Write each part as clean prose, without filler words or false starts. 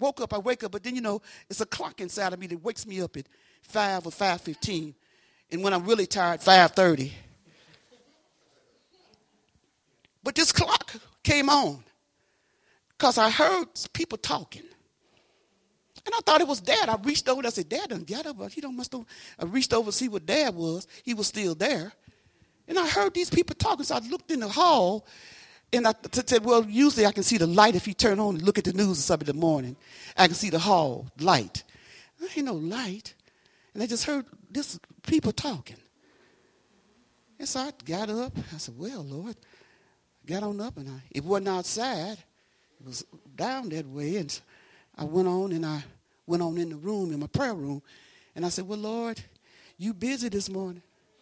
woke up, I wake up, but then, it's a clock inside of me that wakes me up at 5 or 5:15. And when I'm really tired, 5:30. But this clock came on because I heard people talking. And I thought it was Dad. I reached over and I said, Dad done got up. I reached over to see what Dad was. He was still there. And I heard these people talking. So I looked in the hall and I said, well, usually I can see the light if you turn on and look at the news or something in the morning. I can see the hall light. There ain't no light. And I just heard this people talking. And so I got up. I said, well, Lord. Got on up, and it wasn't outside. It was down that way. And I went on in the room, in my prayer room. And I said, well, Lord, you busy this morning.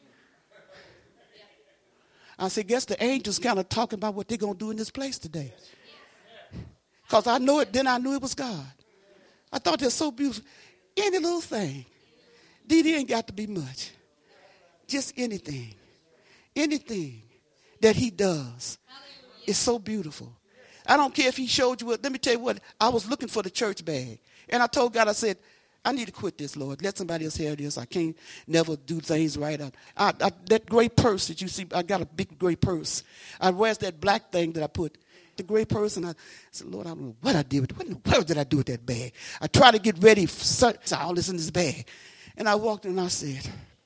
I said, guess the angels kind of talking about what they're going to do in this place today. Because I know it, then I knew it was God. I thought that's so beautiful. Any little thing. Dee ain't got to be much. Just anything. Anything that he does. It's so beautiful. I don't care if he showed you what. Let me tell you what. I was looking for the church bag. And I told God, I said, I need to quit this, Lord. Let somebody else have this. I can't never do things right. That gray purse that you see, I got a big gray purse. Where's that black thing that I put? The gray purse. And I said, Lord, I don't know what I did with it. What in the world did I do with that bag? I tried to get ready for all this in this bag. And I walked in and I said,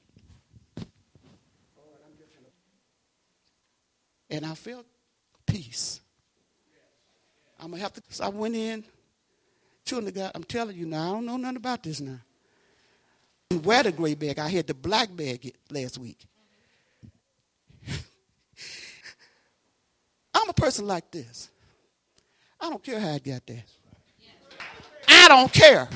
and I felt peace. I'm going to have to. So I went in, chewing the guy. I'm telling you now, I don't know nothing about this now. I didn't wear the gray bag. I had the black bag last week. I'm a person like this. I don't care how I got there. I don't care.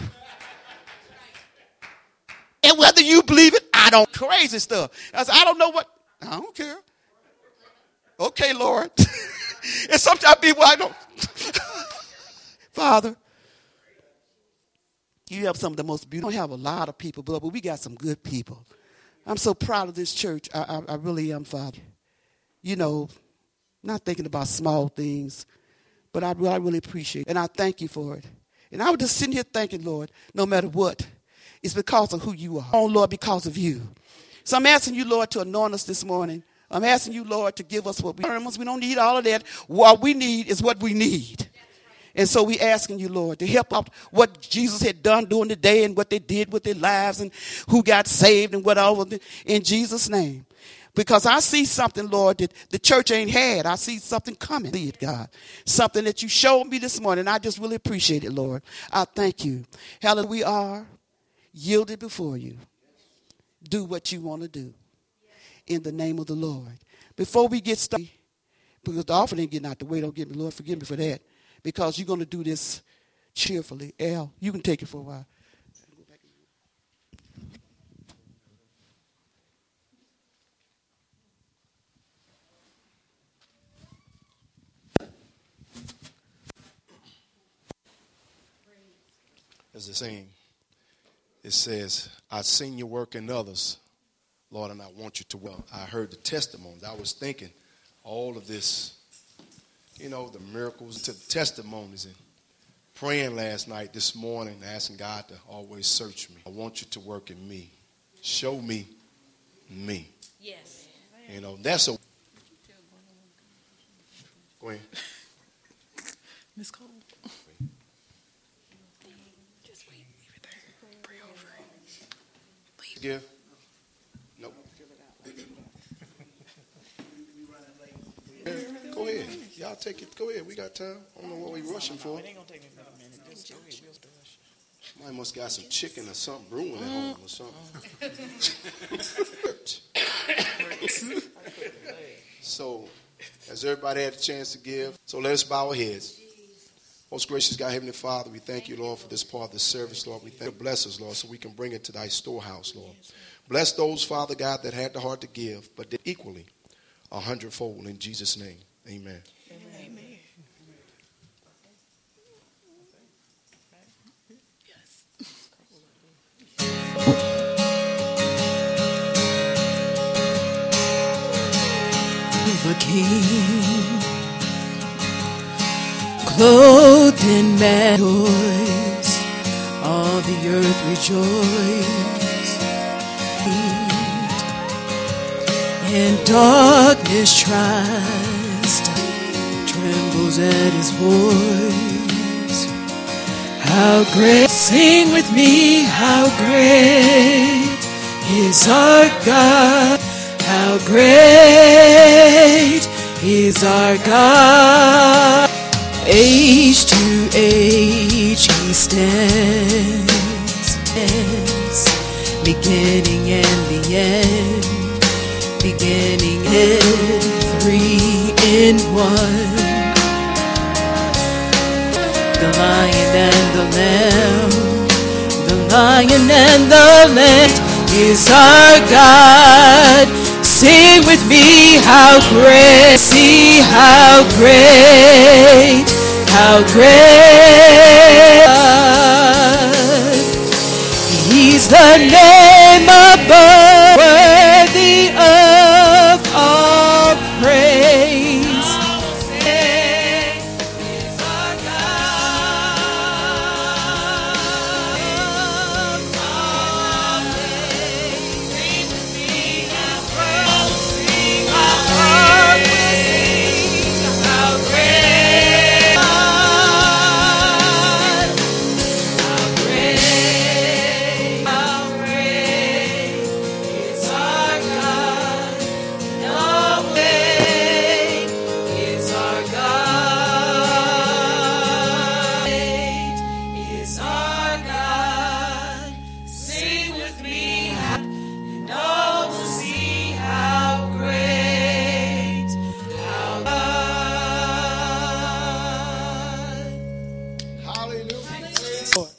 And whether you believe it, I don't. Crazy stuff. I said, I don't know what. I don't care. Okay, Lord. And sometimes people, I don't. Father, you have some of the most beautiful. We don't have a lot of people, but we got some good people. I'm so proud of this church. I really am, Father. Not thinking about small things, but I really appreciate it. And I thank you for it. And I was just sitting here thinking, Lord, no matter what, it's because of who you are. Oh, Lord, because of you. So I'm asking you, Lord, to anoint us this morning. I'm asking you, Lord, to give us what we need. We don't need all of that. What we need is what we need. And so we asking you, Lord, to help out what Jesus had done during the day and what they did with their lives and who got saved and whatever in Jesus' name. Because I see something, Lord, that the church ain't had. I see something coming. See it, God. Something that you showed me this morning. I just really appreciate it, Lord. I thank you. Hallelujah. We are yielded before you. Do what you want to do. In the name of the Lord. Before we get started, because the offering ain't getting out the way, don't get me, Lord, forgive me for that. Because you're going to do this cheerfully. Al, you can take it for a while. There's a saying. It says, I've seen your work in others, Lord, and I want you to well. I heard the testimonies. I was thinking all of this, the miracles to the testimonies and praying last night, this morning, asking God to always search me. I want you to work in me. Show me me. Yes. That's a. Go ahead. Miss Cole. Just wait. Leave it there. Pray over it. Give. Nope. Go ahead. Y'all take it. Go ahead. We got time. I don't know what we rushing for. It ain't gonna take me a minute. Just go ahead. We'll rush. Somebody must got some chicken or something brewing at home or something. So, has everybody had a chance to give? So let us bow our heads. Most gracious God, Heavenly Father, we thank you, Lord, for this part of the service, Lord. We thank you. Bless us, Lord, so we can bring it to thy storehouse, Lord. Bless those, Father God, that had the heart to give, but did equally 100-fold in Jesus' name. Amen. Amen. Yes. The King, clothed in joys, all the earth rejoice, and darkness tries, trembles at his voice. How great, sing with me, how great is our God, how great is our God. Age to age he stands, beginning and the end, beginning and three in one. The lion and the lamb, the lion and the lamb is our God. Sing with me, how great, see how great, how great. He's the name above, worthy of all praise. Is our God. Sing with me, his praise. Sing our heart will sing, how great, how great, how great is our God. No way is our God. Is our God. Sing with me, and all will see how great, how God. Hallelujah. Lord.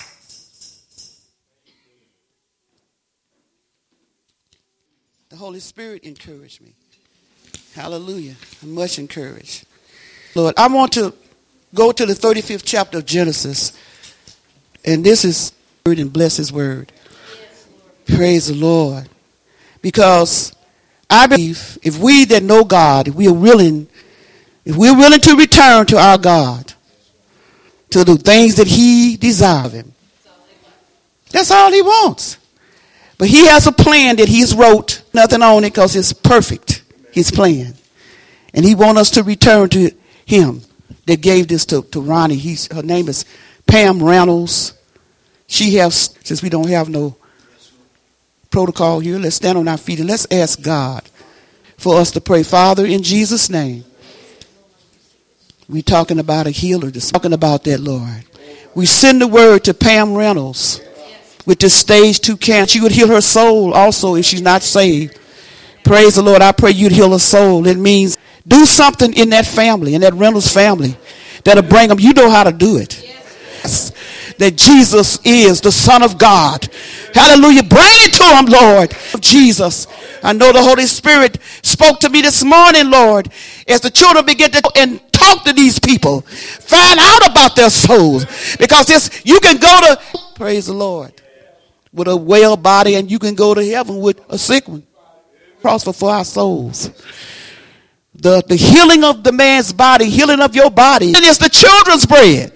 The Holy Spirit encouraged me. Hallelujah. I'm much encouraged. Lord, I want to go to the 35th chapter of Genesis. And this is word and bless his word. Praise the Lord. Because I believe if we that know God, if we're willing to return to our God, to do things that he desires of him, that's all he wants. But he has a plan that he's wrote, nothing on it because it's perfect, his plan. And he wants us to return to him that gave this to Ronnie. Her name is Pam Reynolds. She has, since we don't have no protocol here, let's stand on our feet and let's ask God for us to pray. Father, in Jesus' name, we're talking about a healer, just talking about that, Lord. We send the word to Pam Reynolds with this stage 2 cancer. You would heal her soul also if she's not saved. Praise the Lord. I pray you'd heal her soul. It means do something in that family, in that Reynolds family, that'll bring them. You know how to do it. Yes. That Jesus is the Son of God. Hallelujah. Bring it to him, Lord. Jesus. I know the Holy Spirit spoke to me this morning, Lord, as the children begin to and talk to these people. Find out about their souls. Because you can go to, praise the Lord, with a well body, and you can go to heaven with a sick one. Cross for our souls. The healing of the man's body, healing of your body, and it's the children's bread.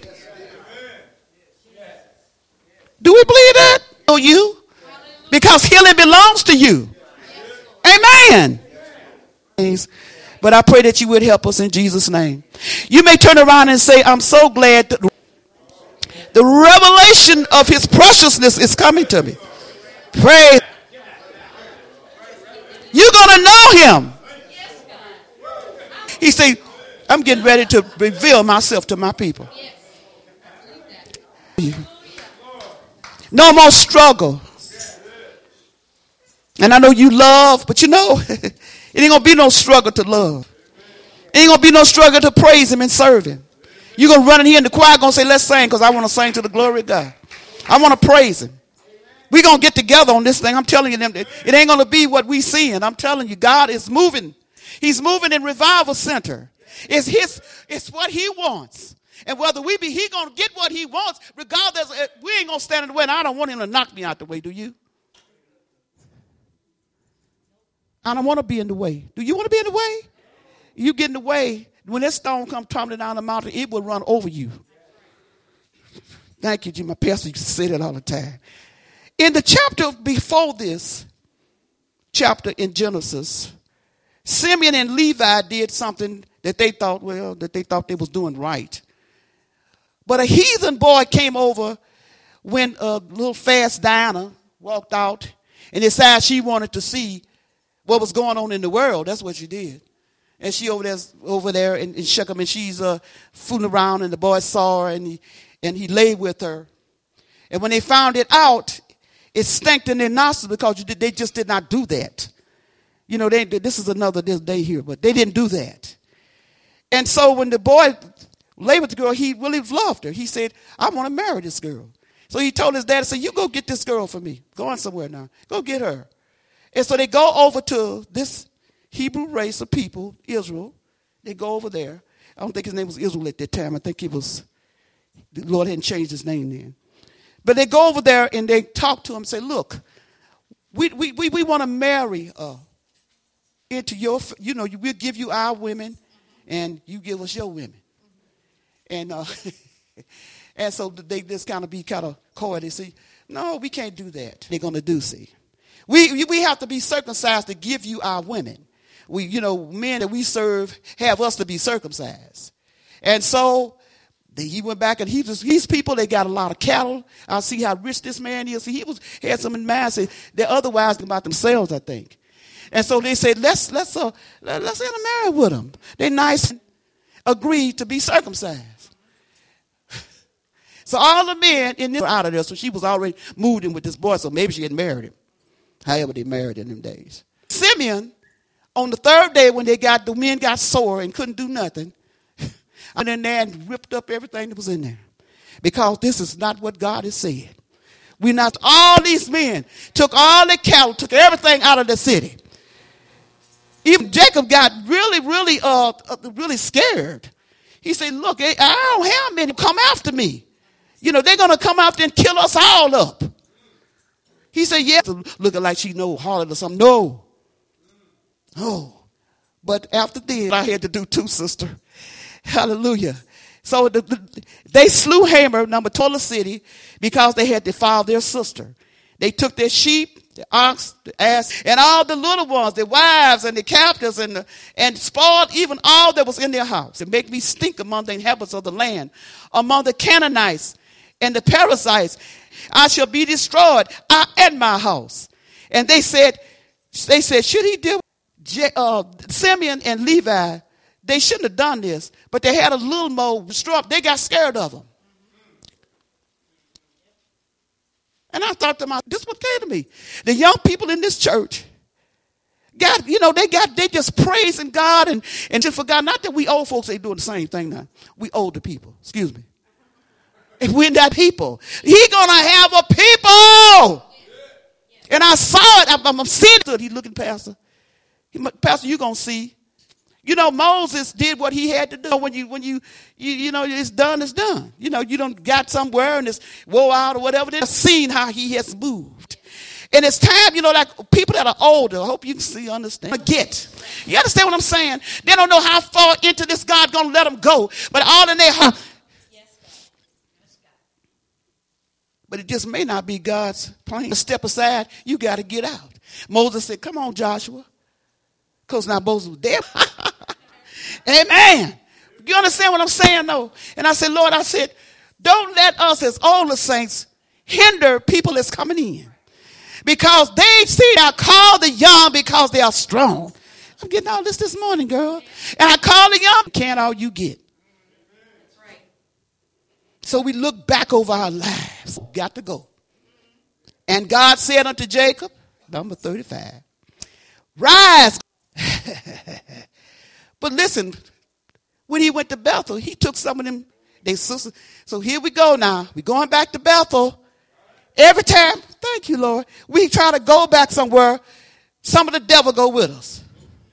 Do we believe that? Oh, you? Because healing belongs to you. Amen. But I pray that you would help us in Jesus' name. You may turn around and say, I'm so glad that the revelation of his preciousness is coming to me. Praise. You're going to know him. He said, I'm getting ready to reveal myself to my people. No more struggle. And I know you love, but you know, it ain't going to be no struggle to love. It ain't going to be no struggle to praise him and serve him. You're going to run in here in the choir going to say, let's sing, because I want to sing to the glory of God. I want to praise him. We're going to get together on this thing. I'm telling you, it ain't going to be what we seeing. I'm telling you, God is moving. He's moving in Revival Center. It's what he wants. And whether he going to get what he wants, regardless, we ain't going to stand in the way. And I don't want him to knock me out the way, do you? I don't want to be in the way. Do you want to be in the way? You get in the way, when that stone come tumbling down the mountain, it will run over you. Thank you, Jim. My pastor used to say that all the time. In the chapter before this chapter in Genesis, Simeon and Levi did something that they thought they was doing right. But a heathen boy came over when a little fast Diana walked out and decided she wanted to see what was going on in the world. That's what she did. And she over there in Shechem, and she's fooling around, and the boy saw her, and he lay with her. And when they found it out, it stank in their nostrils because they just did not do that. You know, this is another day here, but they didn't do that. And so when the boy lay with the girl, he really loved her. He said, I want to marry this girl. So he told his dad, you go get this girl for me. Go on somewhere now. Go get her. And so they go over to this Hebrew race of people, Israel. They go over there. I don't think his name was Israel at that time. I think the Lord hadn't changed his name then. But they go over there and they talk to him and say, look, we want to marry into your, we'll give you our women and you give us your women. And and so they just kind of coy. They say, no, we can't do that. They're going to do, see. We have to be circumcised to give you our women. Men that we serve have us to be circumcised. And so he went back and these people, they got a lot of cattle. I see how rich this man is. He had some in mind. Say they're otherwise about themselves, I think. And so they said, let's intermarry with them. They nice and agreed to be circumcised. So all the men in this were out of there. So she was already moved in with this boy. So maybe she had married him. However they married in them days. Simeon, on the third day when the men got sore and couldn't do nothing, went in there and ripped up everything that was in there. Because this is not what God has said. All these men took all the cattle, took everything out of the city. Even Jacob got really scared. He said, look, I don't have many come after me. They're going to come after and kill us all up. He said, yeah, looking like she know Harlot or something. No. But after this, I had to do too, sister. Hallelujah. So they slew Hamor, told the city, because they had defiled their sister. They took their sheep, the ox, the ass, and all the little ones, the wives and the captives, and spoiled even all that was in their house. And make me stink among the inhabitants of the land, among the Canaanites and the Perizzites. I shall be destroyed, I and my house. And they said, should he deal with Simeon and Levi? They shouldn't have done this, but they had a little more strong. They got scared of them. And I thought to myself, this is what came to me. The young people in this church, they just praising God and just forgot. Not that we old folks ain't doing the same thing now. We older people, excuse me. If we're that people, He gonna have a people. And I saw it. I'm seeing it. He looking, Pastor. Pastor, you gonna see. Moses did what he had to do. When you it's done, it's done. You don't got somewhere and it's woe out or whatever. They've seen how he has moved. And it's time, like people that are older, I hope you can understand. You understand what I'm saying? They don't know how far into this God's going to let them go. But all in their heart. But it just may not be God's plan. To step aside, you got to get out. Moses said, come on, Joshua. Because now Moses was dead. Amen. You understand what I'm saying, though? And I said, Lord, don't let us as older saints hinder people that's coming in. Because they see I call the young because they are strong. I'm getting all this morning, girl. And I call the young, can't all you get. So we look back over our lives. Got to go. And God said unto Jacob, number 35, rise. But listen, when he went to Bethel, he took some of them, they sisters. So here we go now. We're going back to Bethel. Every time, thank you, Lord, we try to go back somewhere, some of the devil go with us.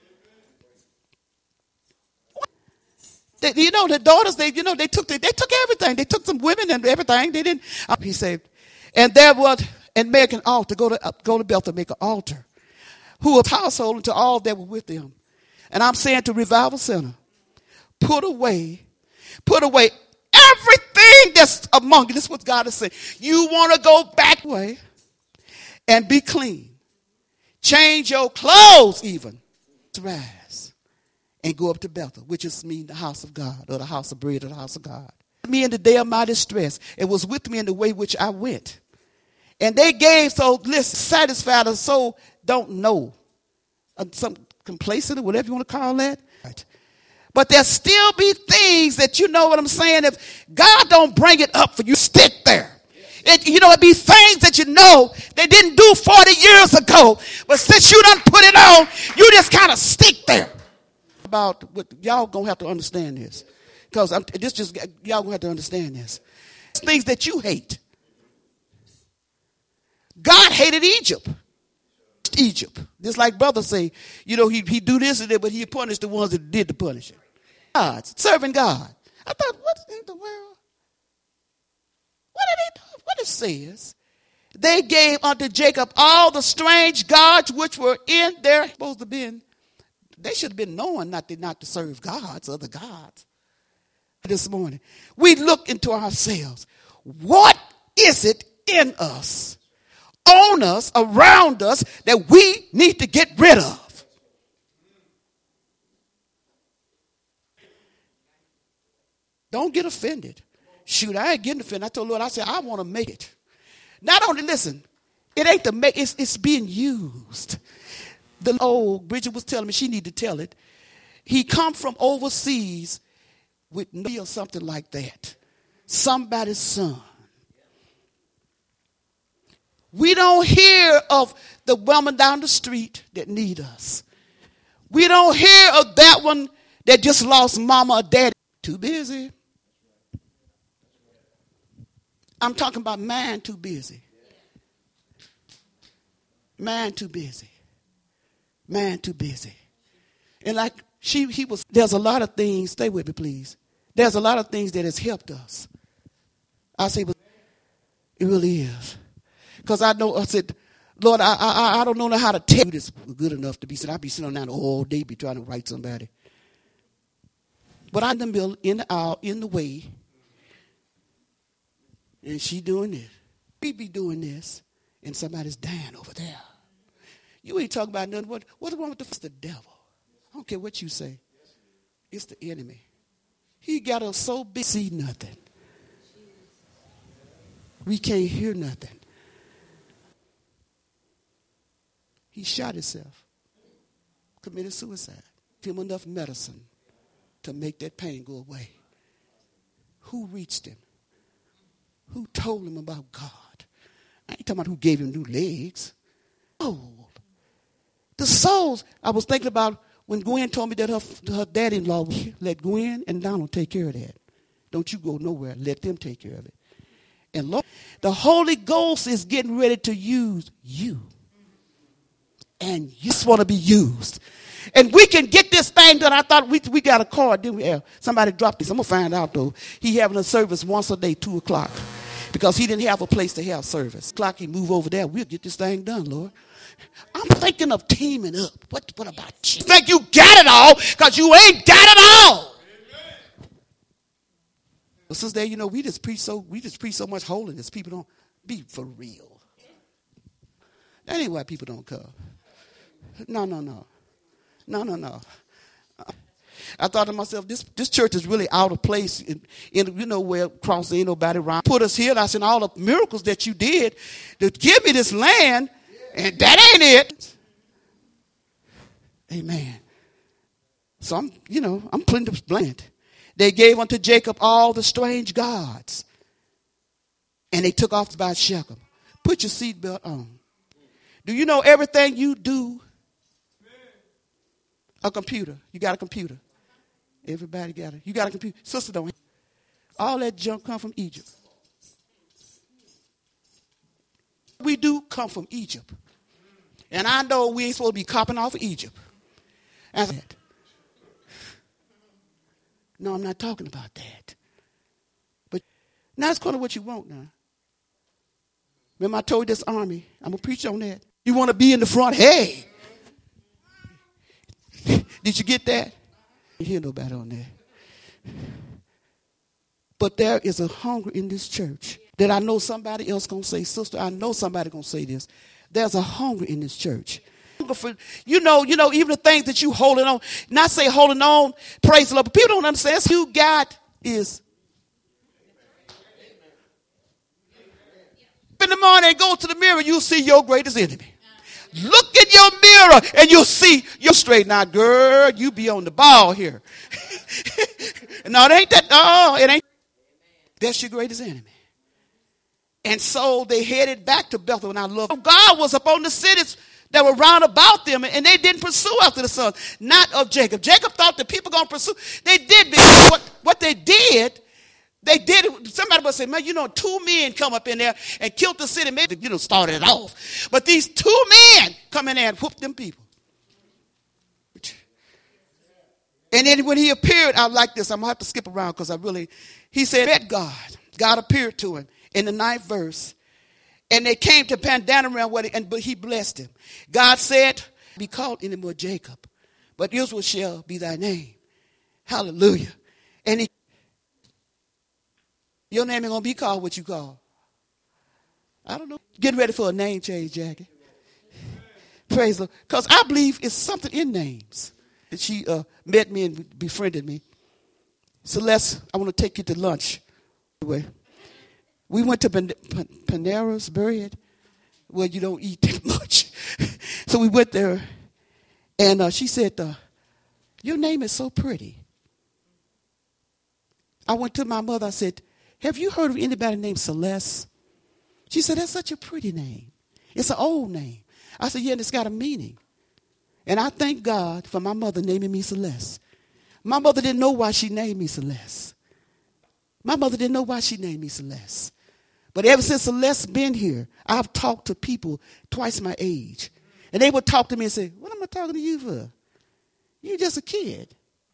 The daughters, they took everything. They took some women and everything. They didn't. He said, and there was, and make an altar. Go to Bethel, make an altar. Who was household to all that were with them. And I'm saying to Revival Center, put away everything that's among you. This is what God is saying. You want to go back away and be clean. Change your clothes even. Rise and go up to Bethel, which is mean the house of God, or the house of bread, or the house of God. Me in the day of my distress. It was with me in the way which I went. And they gave, so listen, satisfied a soul don't know. Some complacent or whatever you want to call that. But there still be things that, you know what I'm saying, if God don't bring it up for you, stick there. It be things that you know they didn't do 40 years ago. But since you done put it on, you just kind of stick there. About what y'all going to have to understand this. Because y'all going to have to understand this. It's things that you hate. God hated Egypt. Just like brothers say, he do this and that, but he punished the ones that did the punishing. Serving God. I thought, what in the world? What did they do? What it says? They gave unto Jacob all the strange gods which were in their supposed to been. They should have been knowing not to serve gods, other gods. This morning, we look into ourselves. What is it in us, on us, around us, that we need to get rid of? Don't get offended. Shoot, I ain't getting offended. I told Lord, I said, I want to make it. Not only, listen, it ain't to make, it's being used. The old Bridget was telling me, she need to tell it. He come from overseas with me or something like that. Somebody's son. We don't hear of the woman down the street that need us. We don't hear of that one that just lost mama or daddy. Too busy. I'm talking about man too busy. Man too busy. Man too busy. And like there's a lot of things, stay with me please. There's a lot of things that has helped us. I say, but it really is. Because I said, Lord, I don't know how to tell you this good enough to be said. I'd be sitting down all day, be trying to write somebody. But I'm in the middle, in the aisle, in the way. And she doing this. We be doing this. And somebody's dying over there. You ain't talking about nothing. What's wrong with the devil? I don't care what you say. It's the enemy. He got us so big, see nothing. We can't hear nothing. He shot himself. Committed suicide. Give him enough medicine to make that pain go away. Who reached him? Who told him about God? I ain't talking about who gave him new legs. Oh, the souls. I was thinking about when Gwen told me that her daddy-in-law let Gwen and Donald take care of that. Don't you go nowhere. Let them take care of it. And Lord, the Holy Ghost is getting ready to use you. And you just want to be used. And we can get this thing done. I thought we got a card, didn't we? Yeah. Somebody dropped this. I'm going to find out, though. He having a service once a day, 2 o'clock. Because he didn't have a place to have service. Clock, he move over there. We'll get this thing done, Lord. I'm thinking of teaming up. What about you? Think you got it all because you ain't got it all. But since there, we just preach so much holiness. People don't be for real. That ain't why people don't come. No. I thought to myself, this church is really out of place in where cross ain't nobody around. Put us here, and I said, all the miracles that you did to give me this land, and that ain't it. Amen. So I'm putting this blend. They gave unto Jacob all the strange gods, and they took off by Shechem. Put your seatbelt on. Do you know everything you do? A computer. You got a computer. Everybody got it. You got a computer. Sister don't. All that junk come from Egypt. We do come from Egypt. And I know we ain't supposed to be copying off of Egypt. That's it. No, I'm not talking about that. But now it's kind of what you want now. Remember I told you this army, I'm going to preach on that. You want to be in the front? Hey. Did you get that? You hear nobody on that. But there is a hunger in this church that I know somebody else going to say, sister, I know somebody going to say this. There's a hunger in this church. For, you know, even the things that you holding on, not say holding on, praise the Lord, but people don't understand. That's you got is. In the morning, go to the mirror, you'll see your greatest enemy. Look in your mirror and you'll see you're straight. Now, girl, you be on the ball here. No, it ain't that. Oh, it ain't. That's your greatest enemy. And so they headed back to Bethel, and I love God was upon the cities that were round about them, and they didn't pursue after the sons, not of Jacob. Jacob thought the people going to pursue. They did, because what they did it. Somebody would say, man, 2 men come up in there and killed the city. Maybe, started it off. But these 2 men come in there and whooped them people. And then when he appeared, I like this. I'm going to have to skip around because he said, met God. God appeared to him in the 9th verse. And they came to Padanaram, but he blessed him. God said, be called anymore Jacob, but Israel shall be thy name. Hallelujah. And your name ain't going to be called what you call. I don't know. Getting ready for a name change, Jackie. Praise the Lord. Because I believe it's something in names. She met me and befriended me. Celeste, I want to take you to lunch. Anyway, we went to Panera's Bread, where you don't eat that much. So we went there, and she said, your name is so pretty. I went to my mother. I said, have you heard of anybody named Celeste? She said, that's such a pretty name. It's an old name. I said, yeah, and it's got a meaning. And I thank God for my mother naming me Celeste. My mother didn't know why she named me Celeste. But ever since Celeste's been here, I've talked to people twice my age. And they would talk to me and say, what am I talking to you for? You're just a kid.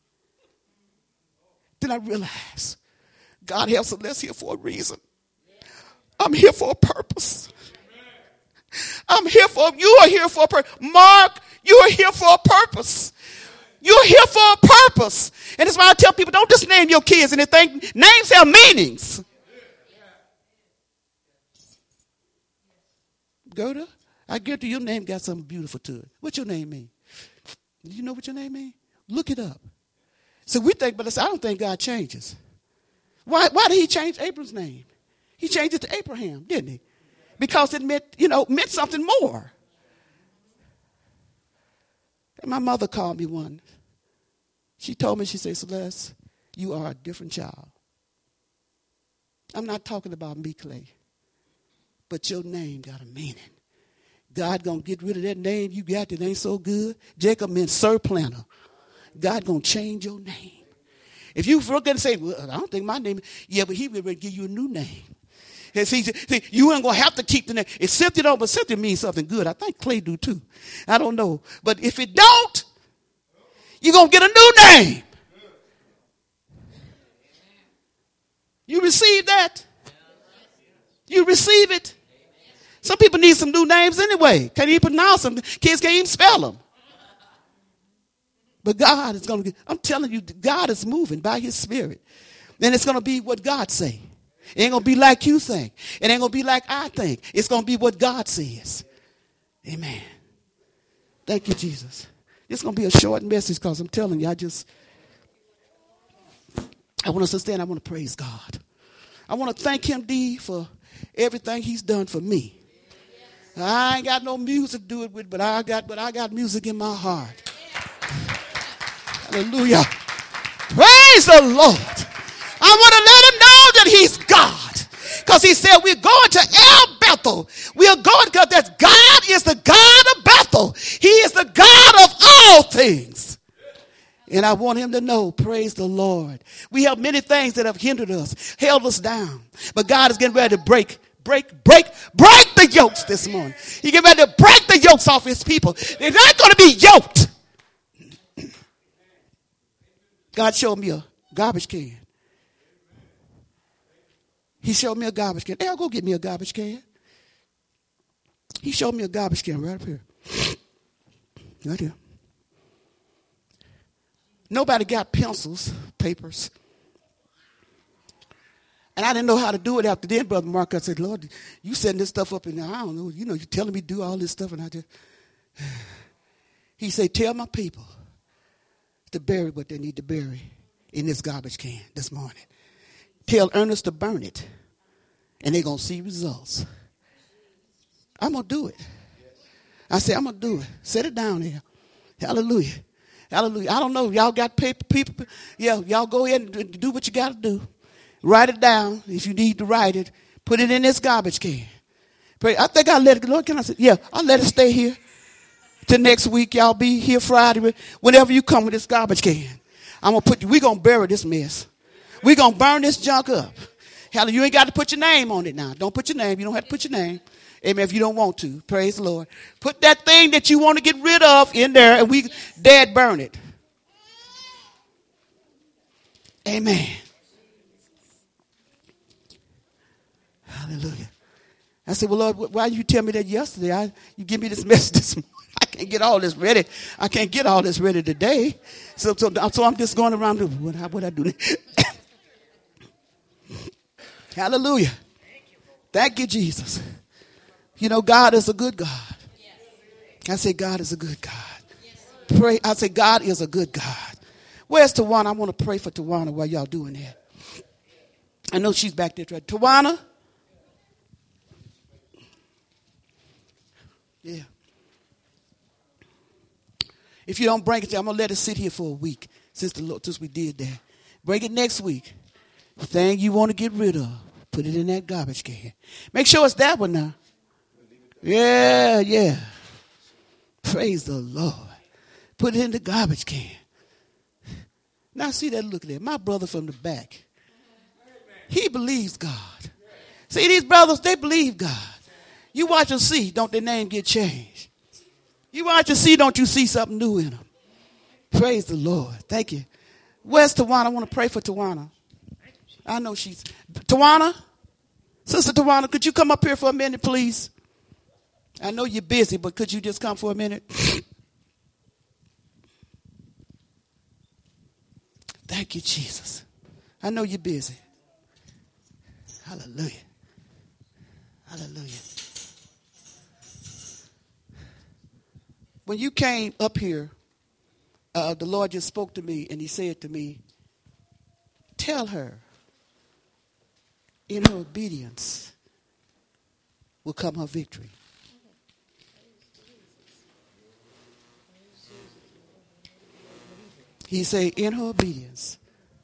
Then I realized God has Celeste here for a reason. I'm here for a purpose. You are here for a purpose. Mark, you are here for a purpose. You're here for a purpose. And that's why I tell people, don't just name your kids anything. Names have meanings. Gerda, I guarantee your name got something beautiful to it. What's your name mean? Do you know what your name mean? Look it up. So we think, but I don't think God changes. Why did he change Abram's name? He changed it to Abraham, didn't he? Because it meant something more. And my mother called me one. She told me, she said, Celeste, you are a different child. I'm not talking about me, Clay. But your name got a meaning. God going to get rid of that name you got that ain't so good. Jacob meant surplanter. God going to change your name. If you forget to say, well, I don't think my name, yeah, but he will give you a new name. See, you ain't going to have to keep the name. It's Cynthia, though, but Cynthia means something good. I think Clay do too. I don't know. But if it don't, you're going to get a new name. You receive that? You receive it? Some people need some new names anyway. Can't even pronounce them. Kids can't even spell them. But God is going to, I'm telling you, God is moving by his spirit. And it's going to be what God say. It ain't going to be like you think. It ain't going to be like I think. It's going to be what God says. Amen. Thank you, Jesus. It's going to be a short message because I'm telling you, I want us to stand. I want to praise God. I want to thank him, D, for everything he's done for me. I ain't got no music to do it with, but I got music in my heart. Hallelujah. Praise the Lord. I want to let him know that he's God. Because he said we're going to El Bethel. We are going because that God is the God of Bethel. He is the God of all things. And I want him to know, praise the Lord. We have many things that have hindered us, held us down. But God is getting ready to break the yokes this morning. He's getting ready to break the yokes off his people. They're not going to be yoked. God showed me a garbage can. He showed me a garbage can. Hey, I'll go get me a garbage can. He showed me a garbage can right up here. Right here. Nobody got pencils, papers. And I didn't know how to do it after then, Brother Mark. I said, Lord, you setting this stuff up, and I don't know. You're telling me to do all this stuff, and I just. He said, tell my people to bury what they need to bury in this garbage can this morning. Tell Ernest to burn it, and they're going to see results. I'm going to do it. I said, I'm going to do it. Set it down there. Hallelujah. Hallelujah. I don't know. Y'all got paper, people. Yeah, y'all go ahead and do what you got to do. Write it down if you need to write it. Put it in this garbage can. Pray. I think I'll let it, Lord, can I say, yeah, I'll let it stay here till next week. Y'all be here Friday. Whenever you come with this garbage can, we're going to bury this mess. We're going to burn this junk up. Hallelujah. You ain't got to put your name on it now. Don't put your name. You don't have to put your name. Amen. If you don't want to. Praise the Lord. Put that thing that you want to get rid of in there, and we dead burn it. Amen. Hallelujah. I said, well, Lord, why you tell me that yesterday? You give me this message this morning. I can't get all this ready. I can't get all this ready today. So I'm just going around. What I do? Hallelujah. Thank you, Jesus. God is a good God. I say God is a good God. Pray. I say God is a good God. Where's Tawana? I want to pray for Tawana while y'all doing that. I know she's back there. Tawana? Yeah. If you don't bring it, I'm going to let it sit here for a week since we did that. Bring it next week. The thing you want to get rid of, put it in that garbage can. Make sure it's that one now. Yeah. Praise the Lord. Put it in the garbage can. Now see that look there. My brother from the back. He believes God. See, these brothers, they believe God. You watch and see, don't their name get changed? You watch and see, don't you see something new in them? Praise the Lord. Thank you. Where's Tawana? I want to pray for Tawana. I know she's... Tawana? Sister Tawana, could you come up here for a minute, please? I know you're busy, but could you just come for a minute? Thank you, Jesus. I know you're busy. Hallelujah. Hallelujah. When you came up here, the Lord just spoke to me, and he said to me, tell her in her obedience will come her victory. He said, in her obedience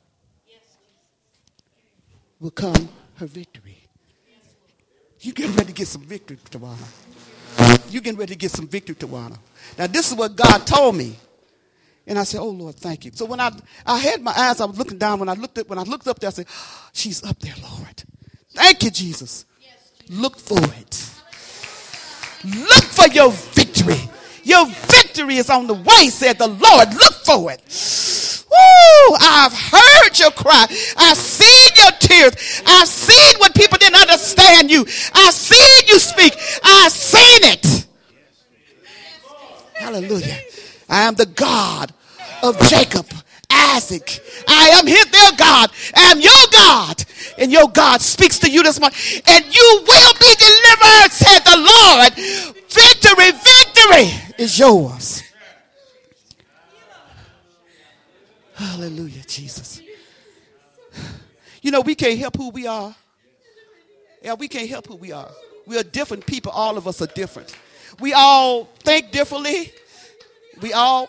will come her victory. You getting ready to get some victory, Tawana. You getting ready to get some victory, Tawana. Now, this is what God told me. And I said, oh, Lord, thank you. So when I had my eyes, I was looking down. When I looked up there, I said, oh, she's up there, Lord. Thank you, Jesus. Look for it. Look for your victory. Your victory is on the way, said the Lord. Look for it. Woo! I've heard your cry. I've seen your tears. I've seen when people didn't understand you. I've seen you speak. I've seen it. Hallelujah. I am the God of Jacob, Isaac. I am their God. I am your God. And your God speaks to you this morning. And you will be delivered, said the Lord. Victory is yours. Hallelujah, Jesus. We can't help who we are. Yeah, we can't help who we are. We are different people. All of us are different. We all think differently. We all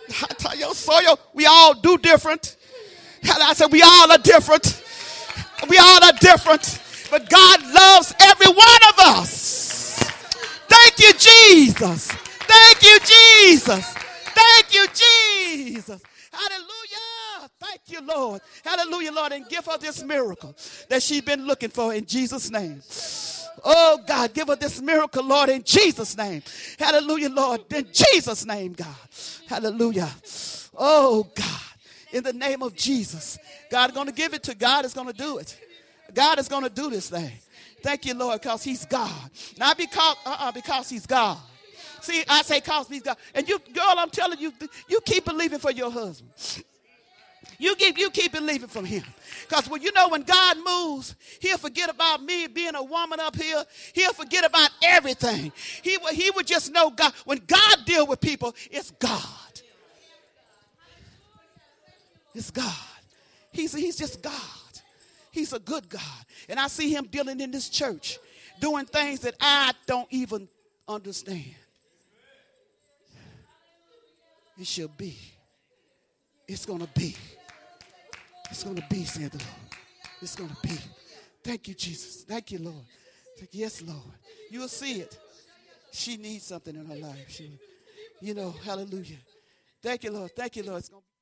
do different. I said we all are different. We all are different. But God loves every one of us. Thank you, Jesus. Thank you, Jesus. Thank you, Jesus. Hallelujah. Thank you, Lord. Hallelujah, Lord. And give her this miracle that she's been looking for in Jesus' name. Oh, God, give her this miracle, Lord, in Jesus' name. Hallelujah, Lord. In Jesus' name, God. Hallelujah. Oh, God. In the name of Jesus. God is going to give it to God is going to do it. God is going to do this thing. Thank you, Lord, because he's God. Not because he's God. See, I say because he's God. And you, girl, I'm telling you, you keep believing for your husband. You keep believing from him. Because when God moves, he'll forget about me being a woman up here. He'll forget about everything. He would just know God. When God deals with people, it's God. It's God. He's just God. He's a good God. And I see him dealing in this church, doing things that I don't even understand. It shall be. It's going to be. It's going to be, said the Lord. It's going to be. Thank you, Jesus. Thank you, Lord. Yes, Lord. You'll see it. She needs something in her life. Hallelujah. Thank you, Lord. Thank you, Lord. It's going to